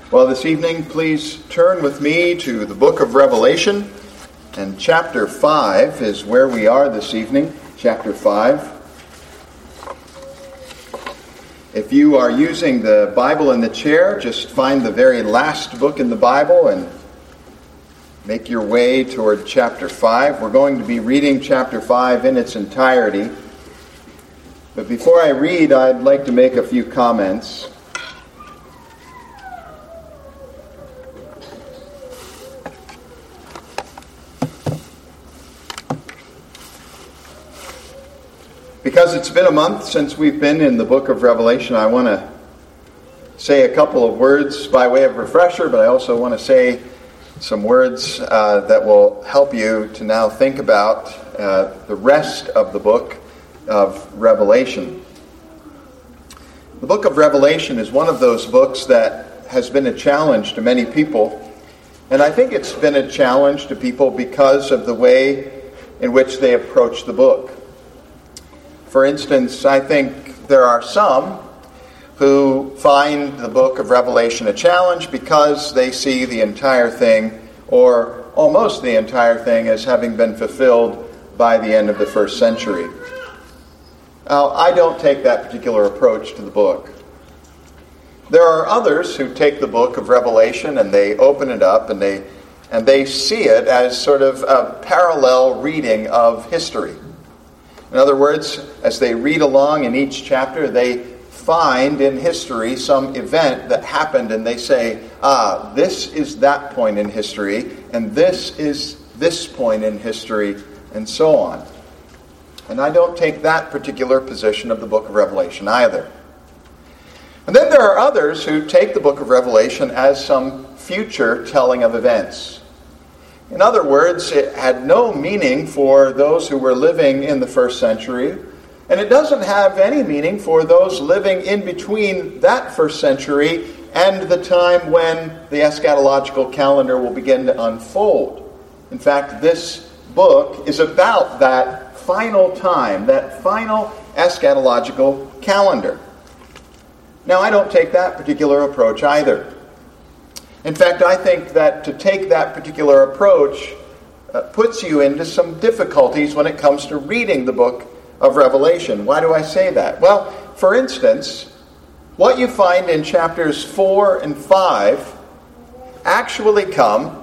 Well, this evening, please turn with me to the book of Revelation, and chapter 5 is where we are this evening, chapter 5. If you are using the Bible in the chair, just find the very last book in the Bible and make your way toward chapter 5. We're going to be reading chapter 5 in its entirety. But before I read, I'd like to make a few comments. Because it's been a month since we've been in the book of Revelation, I want to say a couple of words by way of refresher, but I also want to say some words that will help you to now think about the rest of the book of Revelation. The book of Revelation is one of those books that has been a challenge to many people, and I think it's been a challenge to people because of the way in which they approach the book. For instance, I think there are some who find the book of Revelation a challenge because they see the entire thing, or almost the entire thing, as having been fulfilled by the end of the first century. Now, I don't take that particular approach to the book. There are others who take the book of Revelation and they open it up and they see it as sort of a parallel reading of history. In other words, as they read along in each chapter, they find in history some event that happened and they say, this is that point in history, and this is this point in history, and so on. And I don't take that particular position of the book of Revelation either. And then there are others who take the book of Revelation as some future telling of events. In other words, it had no meaning for those who were living in the first century, and it doesn't have any meaning for those living in between that first century and the time when the eschatological calendar will begin to unfold. In fact, this book is about that final time, that final eschatological calendar. Now, I don't take that particular approach either. In fact, I think that to take that particular approach puts you into some difficulties when it comes to reading the book of Revelation. Why do I say that? Well, for instance, what you find in chapters 4 and 5 actually come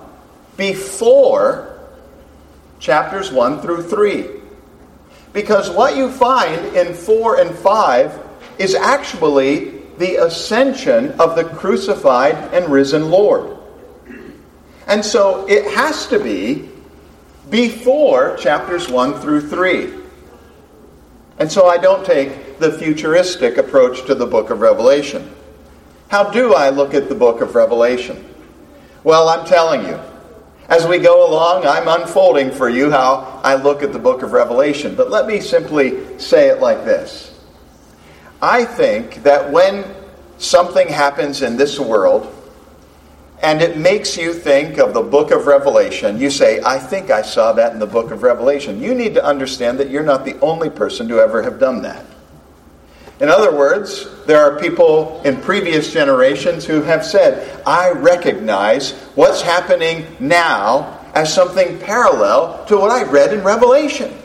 before chapters 1 through 3. Because what you find in 4 and 5 is actually the ascension of the crucified and risen Lord. And so it has to be before chapters 1 through 3. And so I don't take the futuristic approach to the book of Revelation. How do I look at the book of Revelation? Well, I'm telling you, as we go along, I'm unfolding for you how I look at the book of Revelation. But let me simply say it like this. I think that when something happens in this world and it makes you think of the book of Revelation, you say, I think I saw that in the book of Revelation. You need to understand that you're not the only person to ever have done that. In other words, there are people in previous generations who have said, I recognize what's happening now as something parallel to what I read in Revelation.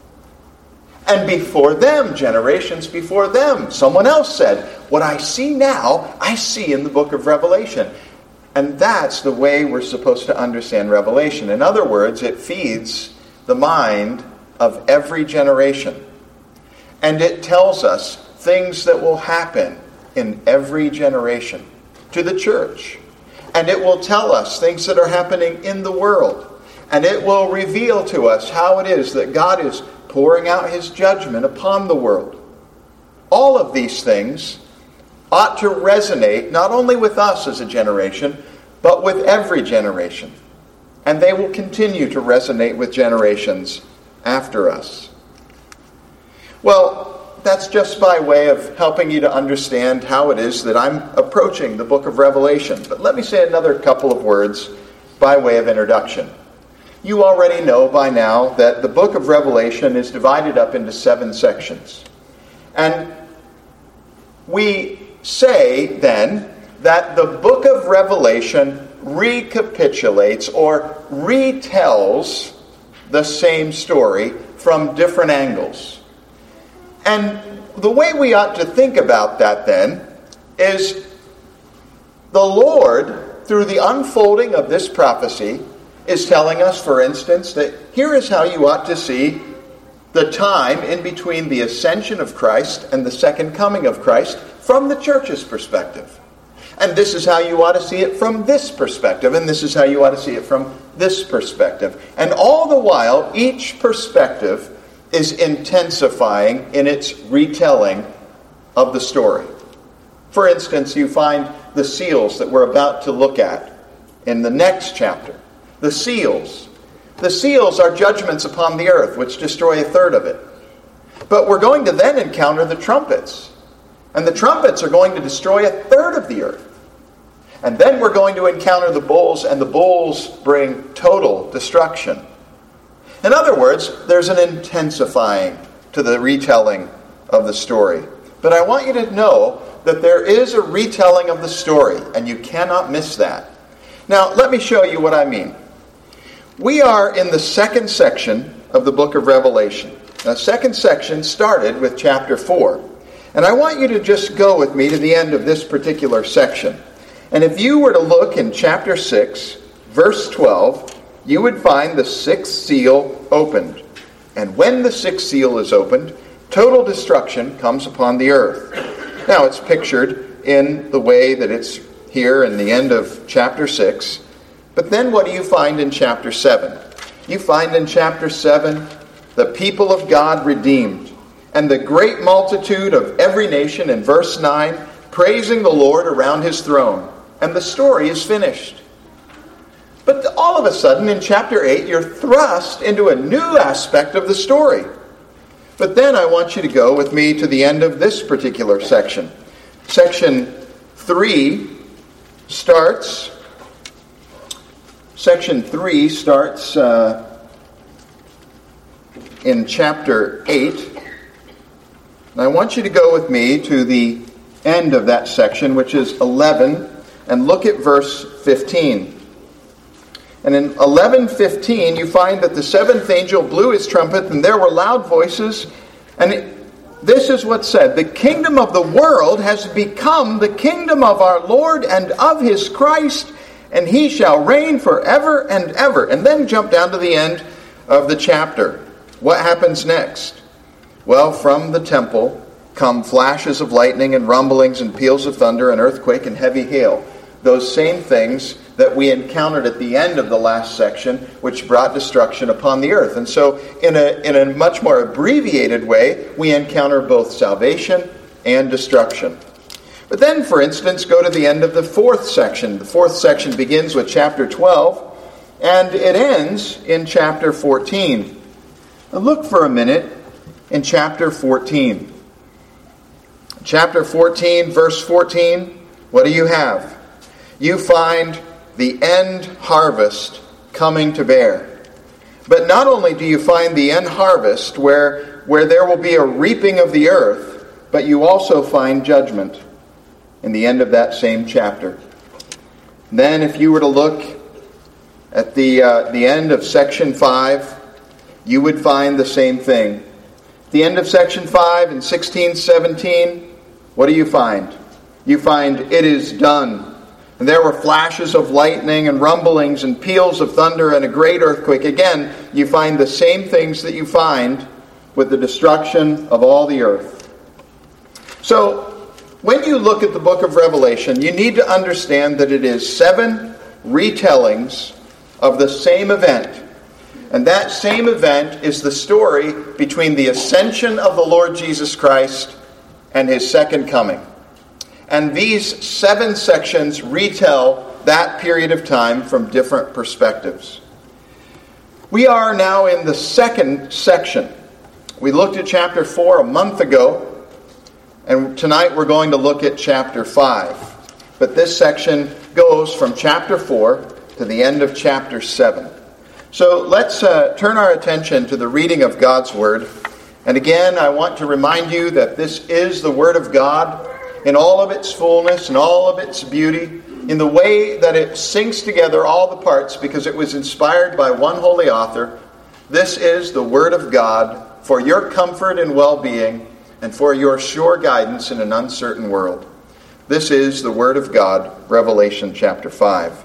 And before them, generations before them, someone else said, what I see now, I see in the book of Revelation. And that's the way we're supposed to understand Revelation. In other words, it feeds the mind of every generation. And it tells us things that will happen in every generation to the church. And it will tell us things that are happening in the world. And it will reveal to us how it is that God is pouring out his judgment upon the world. All of these things ought to resonate not only with us as a generation, but with every generation. And they will continue to resonate with generations after us. Well, that's just by way of helping you to understand how it is that I'm approaching the book of Revelation. But let me say another couple of words by way of introduction. You already know by now that the book of Revelation is divided up into 7 sections. And we say then that the book of Revelation recapitulates or retells the same story from different angles. And the way we ought to think about that then is the Lord, through the unfolding of this prophecy, is telling us, for instance, that here is how you ought to see the time in between the ascension of Christ and the second coming of Christ from the church's perspective. And this is how you ought to see it from this perspective, and this is how you ought to see it from this perspective. And all the while, each perspective is intensifying in its retelling of the story. For instance, you find the seals that we're about to look at in the next chapter. The seals. The seals are judgments upon the earth, which destroy a third of it. But we're going to then encounter the trumpets. And the trumpets are going to destroy a third of the earth. And then we're going to encounter the bowls, and the bowls bring total destruction. In other words, there's an intensifying to the retelling of the story. But I want you to know that there is a retelling of the story, and you cannot miss that. Now, let me show you what I mean. We are in the second section of the book of Revelation. The second section started with chapter 4. And I want you to just go with me to the end of this particular section. And if you were to look in chapter 6, verse 12, you would find the sixth seal opened. And when the sixth seal is opened, total destruction comes upon the earth. Now, it's pictured in the way that it's here in the end of chapter 6. But then what do you find in chapter 7? You find in chapter 7 the people of God redeemed, and the great multitude of every nation in verse 9 praising the Lord around his throne. And the story is finished. But all of a sudden in chapter 8 you're thrust into a new aspect of the story. But then I want you to go with me to the end of this particular section. Section 3 starts in chapter 8. And I want you to go with me to the end of that section, which is 11, and look at verse 15. And in 11:15, you find that the seventh angel blew his trumpet, and there were loud voices. And this is what's said: the kingdom of the world has become the kingdom of our Lord and of his Christ, and he shall reign forever and ever. And then jump down to the end of the chapter. What happens next? Well, from the temple come flashes of lightning and rumblings and peals of thunder and earthquake and heavy hail. Those same things that we encountered at the end of the last section, which brought destruction upon the earth. And so in a much more abbreviated way, we encounter both salvation and destruction. But then, for instance, go to the end of the fourth section. The fourth section begins with chapter 12, and it ends in chapter 14. Now look for a minute in chapter 14. Chapter 14, verse 14, what do you have? You find the end harvest coming to bear. But not only do you find the end harvest where there will be a reaping of the earth, but you also find judgment in the end of that same chapter. Then if you were to look at the end of section 5, you would find the same thing. At the end of section 5 in 16:17, what do you find? You find it is done. And there were flashes of lightning and rumblings and peals of thunder and a great earthquake. Again, you find the same things that you find with the destruction of all the earth. So, when you look at the book of Revelation, you need to understand that it is 7 retellings of the same event. And that same event is the story between the ascension of the Lord Jesus Christ and his second coming. And these 7 sections retell that period of time from different perspectives. We are now in the second section. We looked at chapter 4 a month ago, and tonight we're going to look at chapter 5. But this section goes from chapter 4 to the end of chapter 7. So let's turn our attention to the reading of God's Word. And again, I want to remind you that this is the Word of God. in all of its fullness and all of its beauty, in the way that it syncs together all the parts because it was inspired by one holy author. This is the Word of God for your comfort and well-being and for your sure guidance in an uncertain world. This is the Word of God, Revelation chapter 5.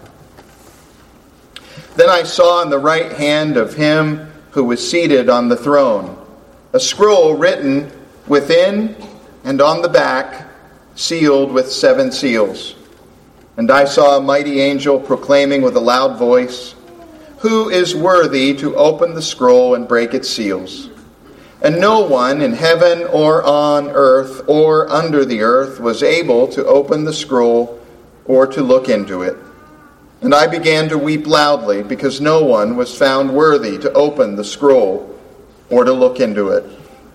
Then I saw in the right hand of him who was seated on the throne a scroll written within and on the back, sealed with 7 seals. And I saw a mighty angel proclaiming with a loud voice, "Who is worthy to open the scroll and break its seals?" And no one in heaven or on earth or under the earth was able to open the scroll or to look into it. And I began to weep loudly because no one was found worthy to open the scroll or to look into it.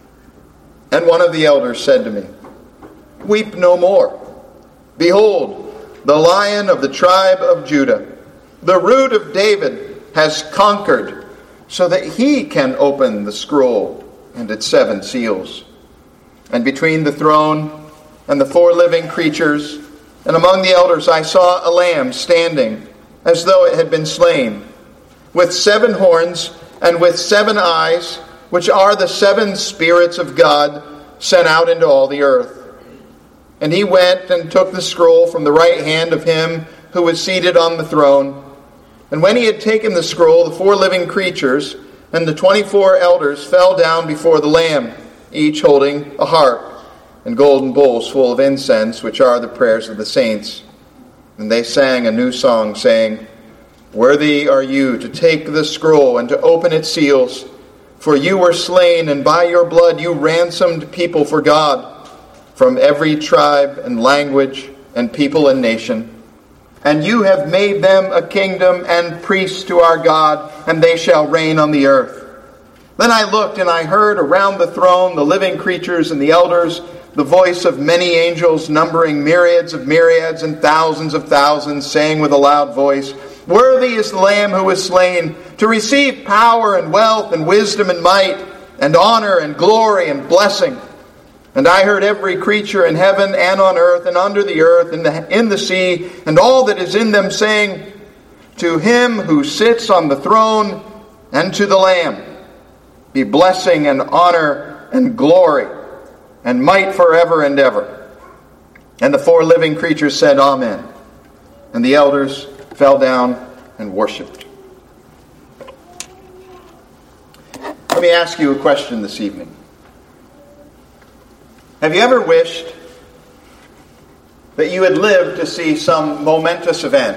And one of the elders said to me, "Weep no more. Behold, the Lion of the tribe of Judah, the Root of David, has conquered so that he can open the scroll and its 7 seals." And between the throne and the 4 living creatures and among the elders I saw a lamb standing as though it had been slain, with 7 horns and with 7 eyes, which are the 7 spirits of God sent out into all the earth. And he went and took the scroll from the right hand of him who was seated on the throne. And when he had taken the scroll, the 4 living creatures and the 24 elders fell down before the Lamb, each holding a harp and golden bowls full of incense, which are the prayers of the saints. And they sang a new song, saying, "Worthy are you to take the scroll and to open its seals, for you were slain, and by your blood you ransomed people for God, from every tribe and language and people and nation. And you have made them a kingdom and priests to our God, and they shall reign on the earth." Then I looked, and I heard around the throne the living creatures and the elders, the voice of many angels, numbering myriads of myriads and thousands of thousands, saying with a loud voice, "Worthy is the Lamb who was slain, to receive power and wealth and wisdom and might and honor and glory and blessing." And I heard every creature in heaven and on earth and under the earth and in the sea and all that is in them saying, "To him who sits on the throne and to the Lamb be blessing and honor and glory and might forever and ever." And the 4 living creatures said, "Amen." And the elders fell down and worshipped. Let me ask you a question this evening. Have you ever wished that you had lived to see some momentous event?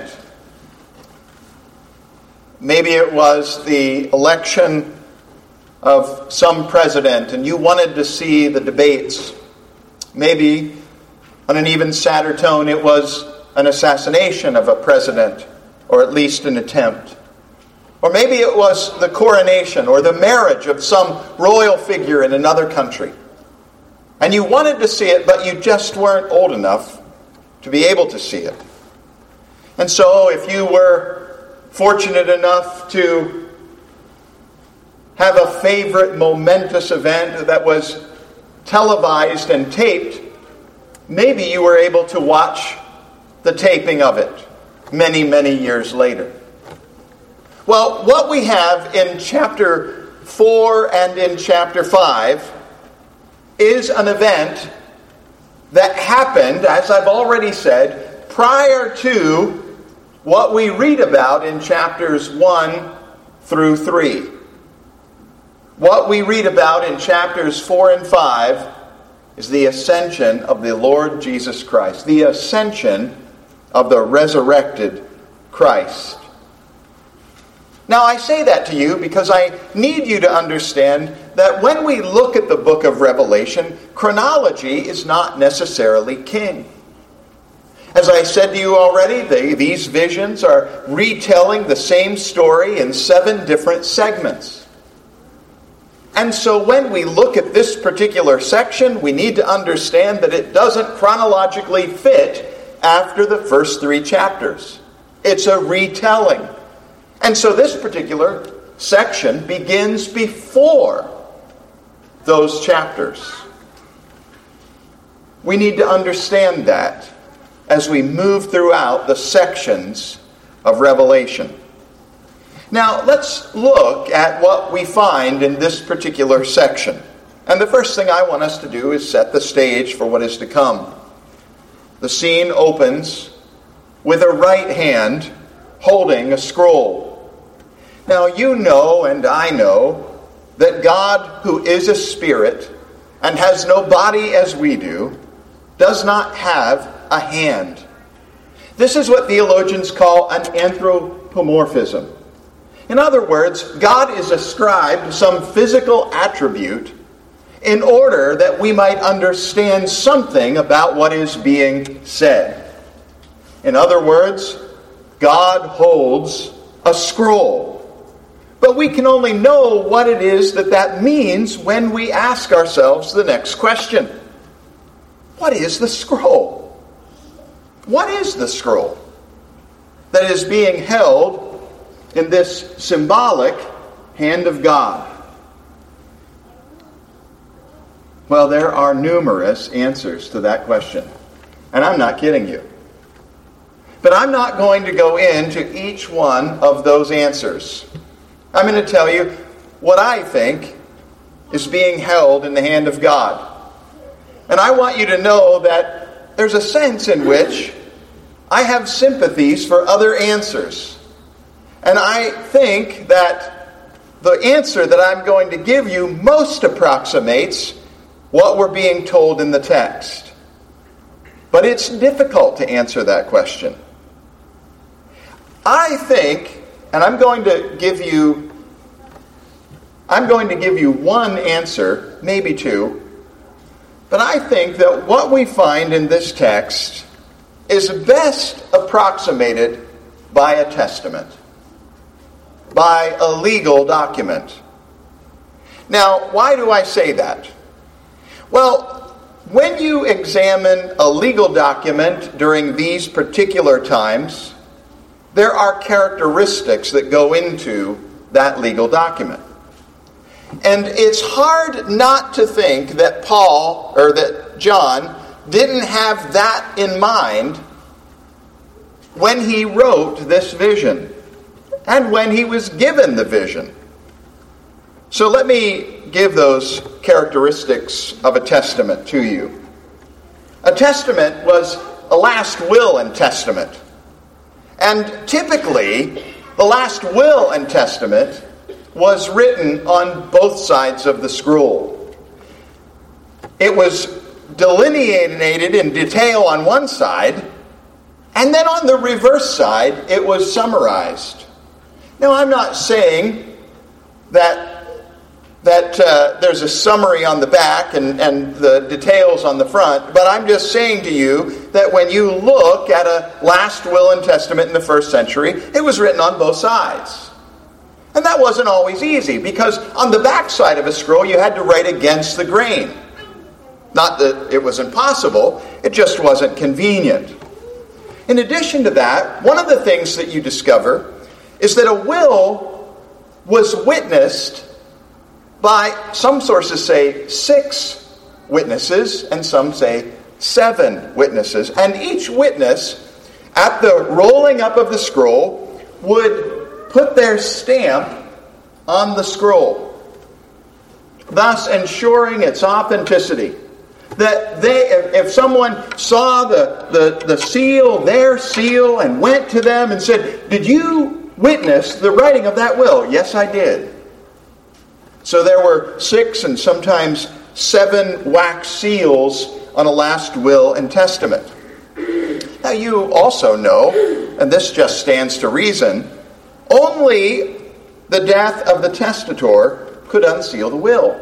Maybe it was the election of some president and you wanted to see the debates. Maybe, on an even sadder tone, it was an assassination of a president, or at least an attempt. Or maybe it was the coronation or the marriage of some royal figure in another country. And you wanted to see it, but you just weren't old enough to be able to see it. And so if you were fortunate enough to have a favorite momentous event that was televised and taped, maybe you were able to watch the taping of it many, many years later. Well, what we have in chapter 4 and in chapter 5 is an event that happened, as I've already said, prior to what we read about in chapters 1 through 3. What we read about in chapters 4 and 5 is the ascension of the Lord Jesus Christ, the ascension of the resurrected Christ. Now, I say that to you because I need you to understand that when we look at the book of Revelation, chronology is not necessarily king. As I said to you already, these visions are retelling the same story in 7 different segments. And so when we look at this particular section, we need to understand that it doesn't chronologically fit after the first 3 chapters. It's a retelling. And so this particular section begins before those chapters. We need to understand that as we move throughout the sections of Revelation. Now, let's look at what we find in this particular section. And the first thing I want us to do is set the stage for what is to come. The scene opens with a right hand holding a scroll. Now, you know and I know that God, who is a spirit and has no body as we do, does not have a hand. This is what theologians call an anthropomorphism. In other words, God is ascribed some physical attribute in order that we might understand something about what is being said. In other words, God holds a scroll. But we can only know what it is that means when we ask ourselves the next question. What is the scroll? What is the scroll that is being held in this symbolic hand of God? Well, there are numerous answers to that question. And I'm not kidding you. But I'm not going to go into each one of those answers. I'm going to tell you what I think is being held in the hand of God. And I want you to know that there's a sense in which I have sympathies for other answers. And I think that the answer that I'm going to give you most approximates what we're being told in the text. But it's difficult to answer that question. I think, and I'm going to give you one answer, maybe two, but I think that what we find in this text is best approximated by a testament, by a legal document. Now, why do I say that? Well, when you examine a legal document during these particular times, there are characteristics that go into that legal document. And it's hard not to think that that John didn't have that in mind when he wrote this vision and when he was given the vision. So let me give those characteristics of a testament to you. A testament was a last will and testament. And typically, the last will and testament was written on both sides of the scroll. It was delineated in detail on one side, and then on the reverse side, it was summarized. Now, I'm not saying that there's a summary on the back and the details on the front, but I'm just saying to you that when you look at a last will and testament in the first century, it was written on both sides. And that wasn't always easy, because on the back side of a scroll, you had to write against the grain. Not that it was impossible, it just wasn't convenient. In addition to that, one of the things that you discover is that a will was witnessed by, some sources say 6 witnesses, and some say 7 witnesses. And each witness, at the rolling up of the scroll, would put their stamp on the scroll, thus ensuring its authenticity. That if someone saw the seal, their seal, and went to them and said, "Did you witness the writing of that will?" "Yes, I did." So there were 6 and sometimes 7 wax seals on a last will and testament. Now you also know, and this just stands to reason, only the death of the testator could unseal the will.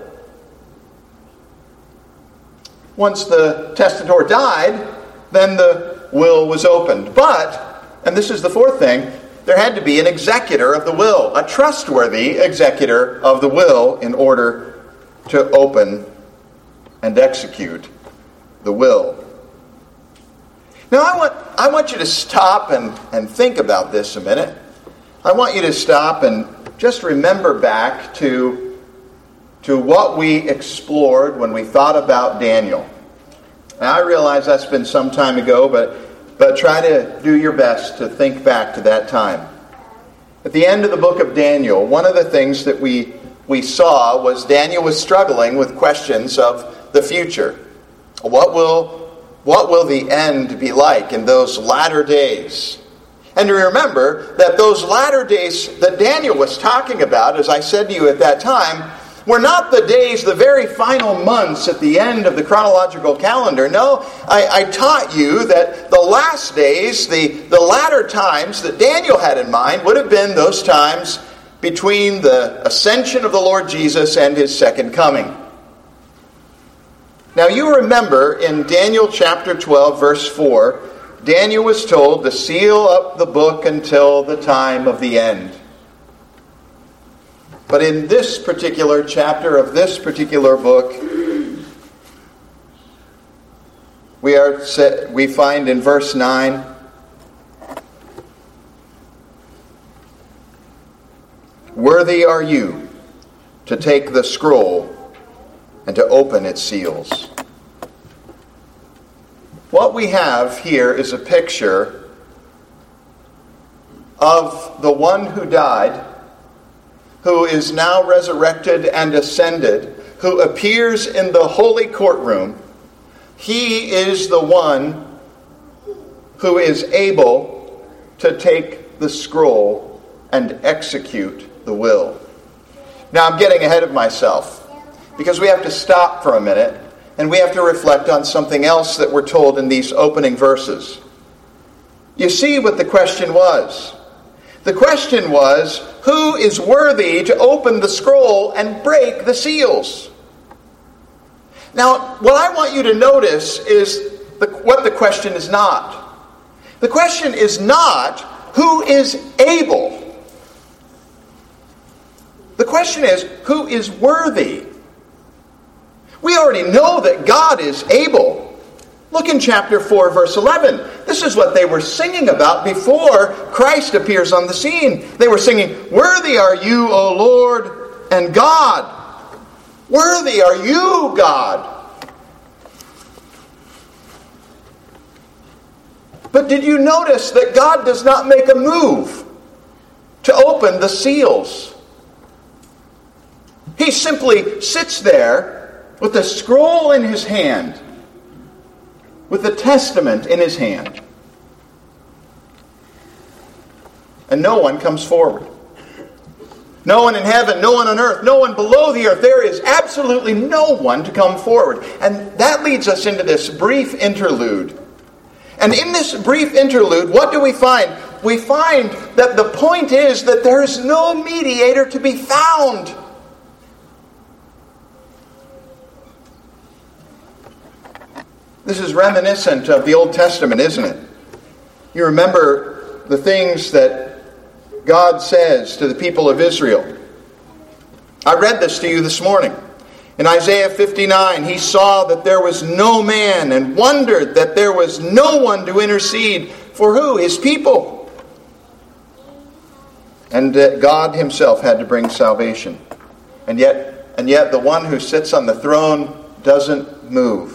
Once the testator died, then the will was opened. But, and this is the fourth thing, there had to be an executor of the will, a trustworthy executor of the will, in order to open and execute the will. Now I want you to stop and think about this a minute. I want you to stop and just remember back to what we explored when we thought about Daniel. Now, I realize that's been some time ago, but try to do your best to think back to that time. At the end of the book of Daniel, one of the things that we saw was Daniel was struggling with questions of the future. What will the end be like in those latter days? And remember that those latter days that Daniel was talking about, as I said to you at that time, were not the days, the very final months at the end of the chronological calendar. No, I taught you that the last days, the latter times that Daniel had in mind would have been those times between the ascension of the Lord Jesus and his second coming. Now you remember in Daniel chapter 12, verse 4, Daniel was told to seal up the book until the time of the end. But in this particular chapter of this particular book, we find in verse 9, "Worthy are you to take the scroll and to open its seals." What we have here is a picture of the one who died, who is now resurrected and ascended, who appears in the holy courtroom. He is the one who is able to take the scroll and execute the will. Now I'm getting ahead of myself, because we have to stop for a minute and we have to reflect on something else that we're told in these opening verses. You see what the question was. The question was, who is worthy to open the scroll and break the seals? Now, what I want you to notice is what the question is not. The question is not, who is able? The question is, who is worthy? We already know that God is able. Look in chapter 4, verse 11. This is what they were singing about before Christ appears on the scene. They were singing, "Worthy are you, O Lord and God. Worthy are you, God." But did you notice that God does not make a move to open the seals? He simply sits there with a scroll in his hand, with the testament in his hand. And no one comes forward. No one in heaven, no one on earth, no one below the earth. There is absolutely no one to come forward. And that leads us into this brief interlude. And in this brief interlude, what do we find? We find that the point is that there is no mediator to be found. This is reminiscent of the Old Testament, isn't it? You remember the things that God says to the people of Israel. I read this to you this morning. In Isaiah 59, he saw that there was no man and wondered that there was no one to intercede for who? His people. And that God himself had to bring salvation. And yet the one who sits on the throne doesn't move.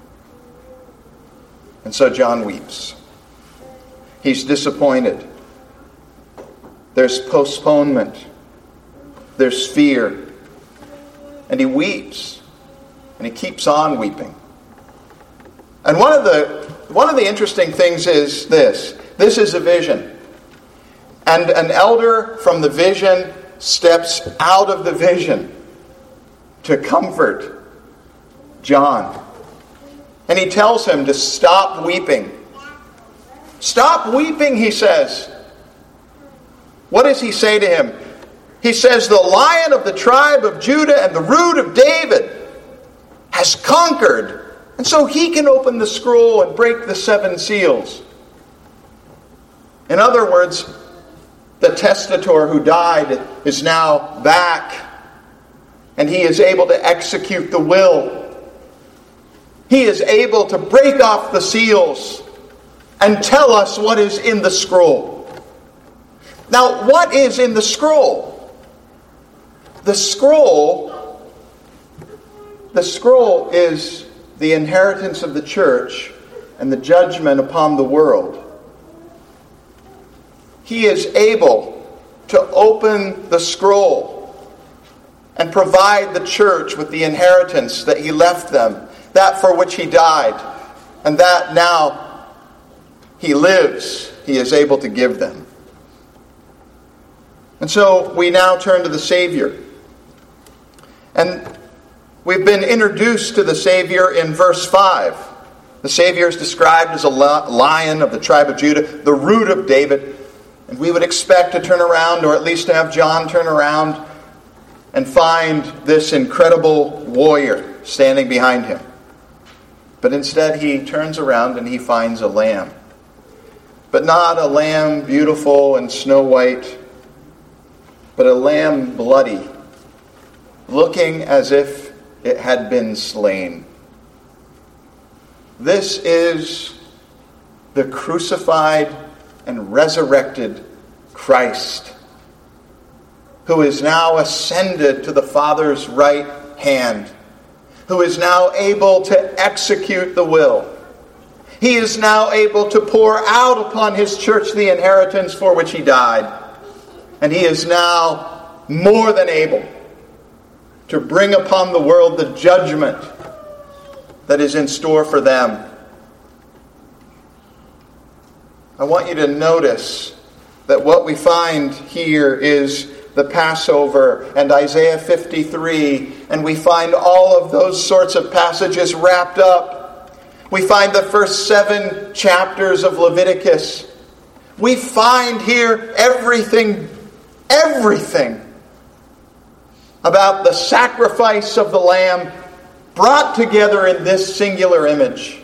And so John weeps. He's disappointed. There's postponement. There's fear. And he weeps. And he keeps on weeping. And one of the interesting things is this. This is a vision. And an elder from the vision steps out of the vision to comfort John. And he tells him to stop weeping. Stop weeping, he says. What does he say to him? He says, the Lion of the tribe of Judah and the Root of David has conquered. And so he can open the scroll and break the 7 seals. In other words, the testator who died is now back. And he is able to execute the will. He is able to break off the seals and tell us what is in the scroll. Now, what is in the scroll? The scroll is the inheritance of the church and the judgment upon the world, He is able to open the scroll and provide the church with the inheritance that He left them, that for which He died, and that now He lives, He is able to give them. And so we now turn to the Savior. And we've been introduced to the Savior in verse 5. The Savior is described as a lion of the tribe of Judah, the root of David. And we would expect to turn around, or at least to have John turn around and find this incredible warrior standing behind him. But instead he turns around and he finds a lamb. But not a lamb beautiful and snow white, but a lamb bloody, looking as if it had been slain. This is the crucified and resurrected Christ, who is now ascended to the Father's right hand, who is now able to execute the will. He is now able to pour out upon His church the inheritance for which He died. And He is now more than able to bring upon the world the judgment that is in store for them. I want you to notice that what we find here is the Passover and Isaiah 53, and we find all of those sorts of passages wrapped up. We find the first 7 chapters of Leviticus. We find here everything about the sacrifice of the Lamb brought together in this singular image.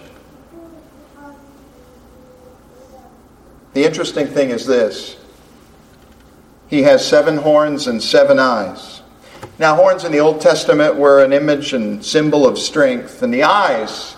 The interesting thing is this. He has 7 horns and 7 eyes. Now, horns in the Old Testament were an image and symbol of strength. And the eyes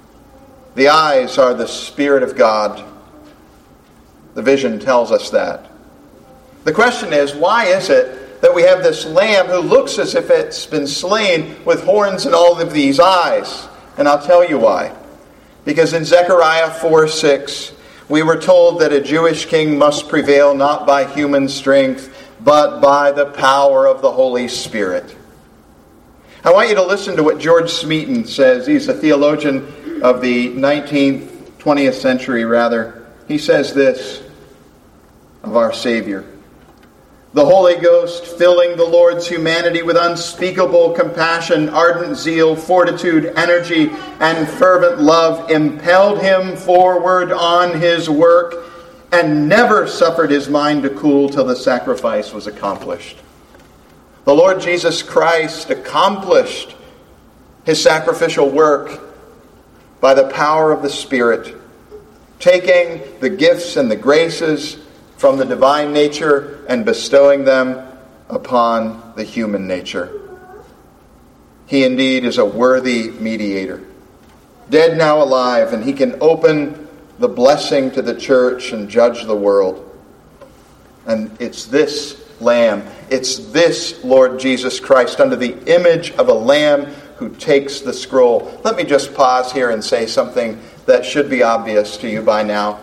are the Spirit of God. The vision tells us that. The question is, why is it that we have this lamb who looks as if it's been slain with horns and all of these eyes? And I'll tell you why. Because in Zechariah 4:6, we were told that a Jewish king must prevail not by human strength, but by the power of the Holy Spirit. I want you to listen to what George Smeaton says. He's a theologian of the 20th century. He says this of our Savior. The Holy Ghost, filling the Lord's humanity with unspeakable compassion, ardent zeal, fortitude, energy, and fervent love, impelled Him forward on His work and never suffered His mind to cool till the sacrifice was accomplished. The Lord Jesus Christ accomplished His sacrificial work by the power of the Spirit, taking the gifts and the graces from the divine nature and bestowing them upon the human nature. He indeed is a worthy mediator, dead now alive, and He can open the blessing to the church and judge the world. And it's this Lamb, it's this Lord Jesus Christ under the image of a Lamb who takes the scroll. Let me just pause here and say something that should be obvious to you by now.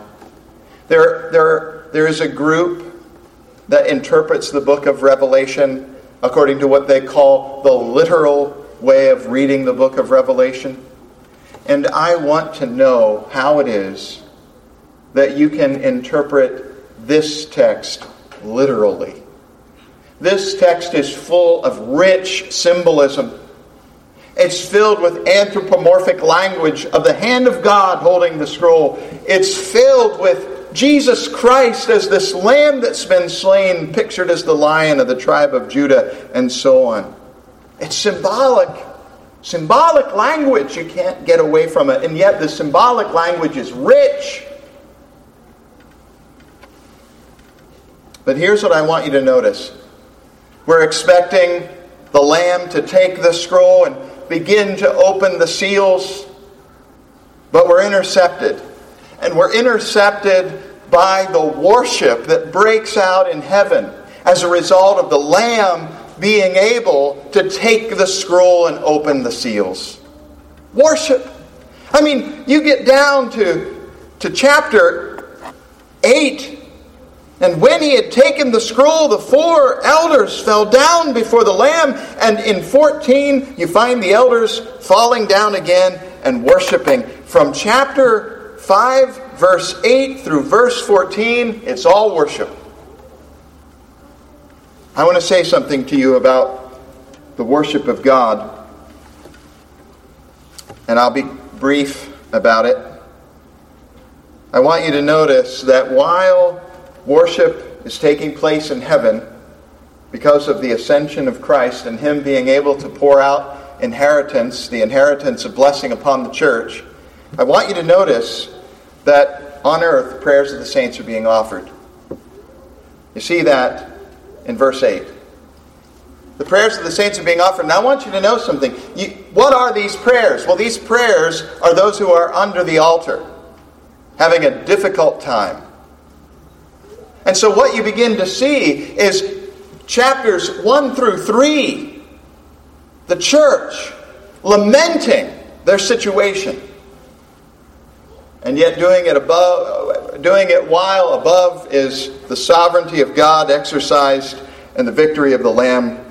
There is a group that interprets the book of Revelation according to what they call the literal way of reading the book of Revelation. And I want to know how it is that you can interpret this text literally. This text is full of rich symbolism. It's filled with anthropomorphic language of the hand of God holding the scroll. It's filled with Jesus Christ as this lamb that's been slain, pictured as the lion of the tribe of Judah, and so on. It's symbolic language. You can't get away from it. And yet the symbolic language is rich. But here's what I want you to notice. We're expecting the Lamb to take the scroll and begin to open the seals, but we're intercepted. And we're intercepted by the worship that breaks out in heaven as a result of the Lamb being able to take the scroll and open the seals. Worship. I mean, you get down to chapter 8, and when he had taken the scroll, the 4 elders fell down before the Lamb. And in 14, you find the elders falling down again and worshiping. From chapter 5, verse 8 through verse 14, it's all worship. I want to say something to you about the worship of God. And I'll be brief about it. I want you to notice that while worship is taking place in heaven, because of the ascension of Christ and Him being able to pour out inheritance, the inheritance of blessing upon the church, I want you to notice that on earth, prayers of the saints are being offered. You see that in verse 8. The prayers of the saints are being offered. And I want you to know something. What are these prayers? Well, these prayers are those who are under the altar, having a difficult time. And so what you begin to see is chapters 1 through 3, the church lamenting their situation, and yet doing it while above is the sovereignty of God exercised and the victory of the Lamb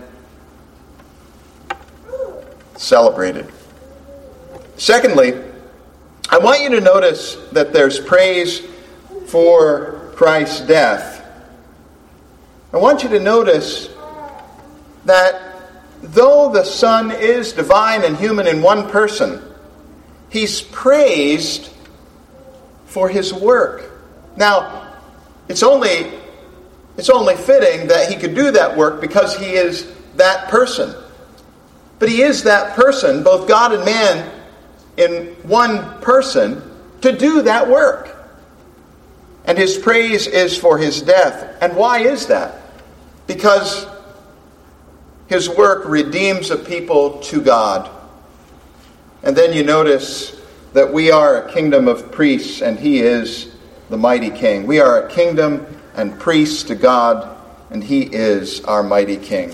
celebrated. Secondly, I want you to notice that there's praise for Christ's death. I want you to notice that though the Son is divine and human in one person, He's praised for His work. Now, it's only fitting that He could do that work because He is that person. But He is that person, both God and man, in one person, to do that work. And His praise is for His death. And why is that? Because His work redeems a people to God. And then you notice that we are a kingdom of priests, and He is the mighty King. We are a kingdom and priests to God, and He is our mighty King.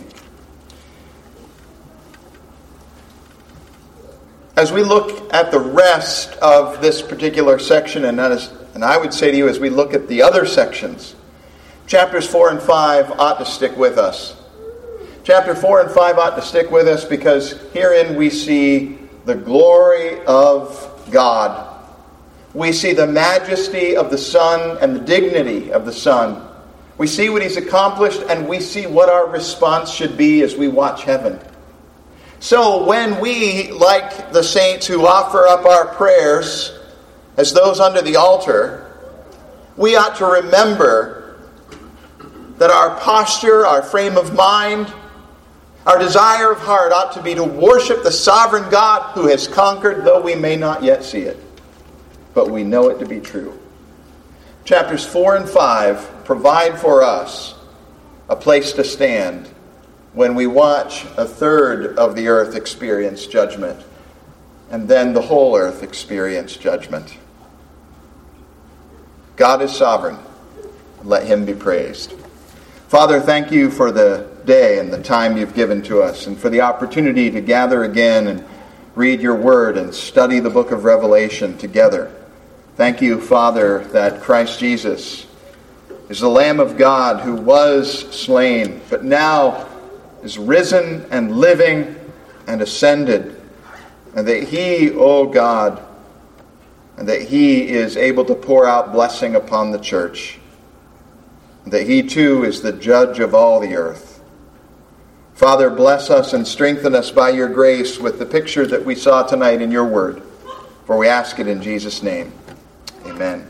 As we look at the rest of this particular section, and I would say to you as we look at the other sections, chapters 4 and 5 ought to stick with us. Chapter 4 and 5 ought to stick with us because herein we see the glory of God. We see the majesty of the Son and the dignity of the Son. We see what He's accomplished, and we see what our response should be as we watch heaven. So when we, like the saints who offer up our prayers as those under the altar, we ought to remember that our posture, our frame of mind, our desire of heart ought to be to worship the sovereign God who has conquered, though we may not yet see it. But we know it to be true. Chapters 4 and 5 provide for us a place to stand when we watch a third of the earth experience judgment, and then the whole earth experience judgment. God is sovereign. Let Him be praised. Father, thank You for the day and the time You've given to us, and for the opportunity to gather again and read Your Word and study the book of Revelation together. Thank You, Father, that Christ Jesus is the Lamb of God who was slain, but now is risen and living and ascended, and that He, O God, and that He is able to pour out blessing upon the church, and that He too is the judge of all the earth. Father, bless us and strengthen us by Your grace with the picture that we saw tonight in Your Word, for we ask it in Jesus' name. Amen.